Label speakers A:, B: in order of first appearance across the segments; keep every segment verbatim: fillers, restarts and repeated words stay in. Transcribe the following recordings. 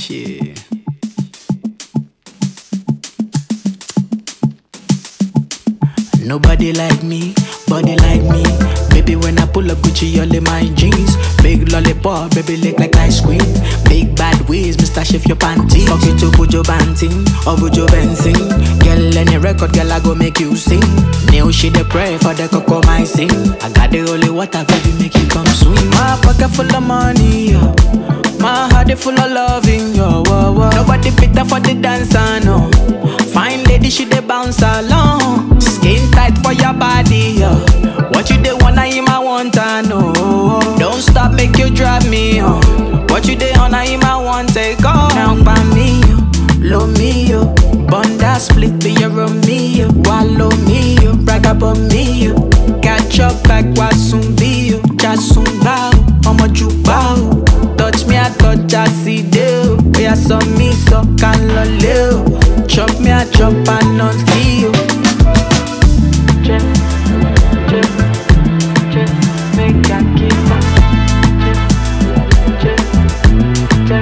A: Shit. Nobody like me, body like me. Baby, when I pull up Gucci, all in my jeans. Big lollipop, baby, lick like ice cream. Big bad ways, Mister Shift your panties. Fuck you to Bujo Banting or Bujo Benzing. Girl, any record, girl, I go make you sing. New shit, they pray for the cocoa, my sing. I got the holy water, baby, make you come swim. My pocket full of money, yo. My heart is full of loving, yo. Whoa, whoa. Nobody better for the dancer, no. Fine lady, she dey bounce along. Skin tight for your body, yo. What you dey wanna him, I want to know. Don't stop, make you drive me on. What you dey on, I him, I want take off. Now by me, yo, low me, yo. Bunda split be your Romeo. Wallow me, yo, brag about me, yo. Catch up back, wasumbi, yo. Jasumba, I'ma jukba. Touch me, I touch, I see you. We are some me, so can loleo. Chop me, I chop, I not see you. Check, check, check, make I keep on. Check, check,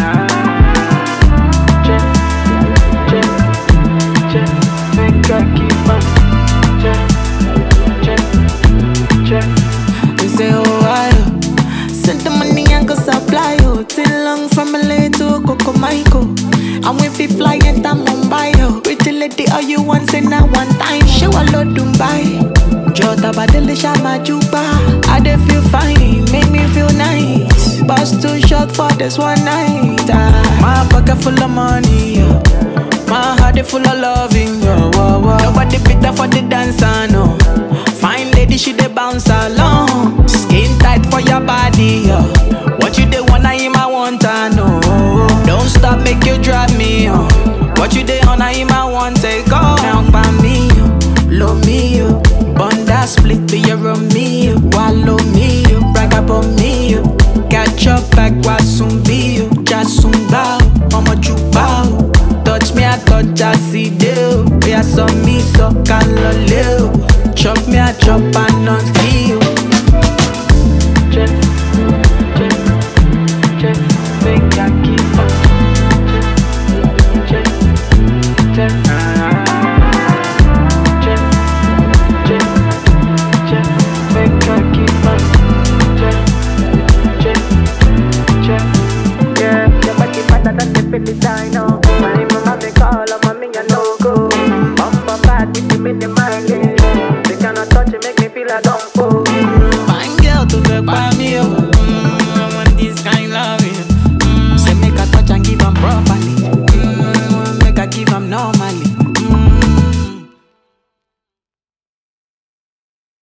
A: check, check, check, make I keep on. Check, check, check. We say, oh, I send the money and go supply you. Till long from L A to Coco Michael. And we fi fly enter Mumbai, yo. Pretty lady, all you want, say now one time. Show a lot Dubai. Jota badele shama juba. I dey feel fine, make me feel nice. Boss too short for this one night. Ah. My pocket full of money, yo. My heart is full of loving, yo. Whoa, whoa. Nobody better for the dancer, no. Fine lady, she dey bounce along. Skin tight for your body, yo.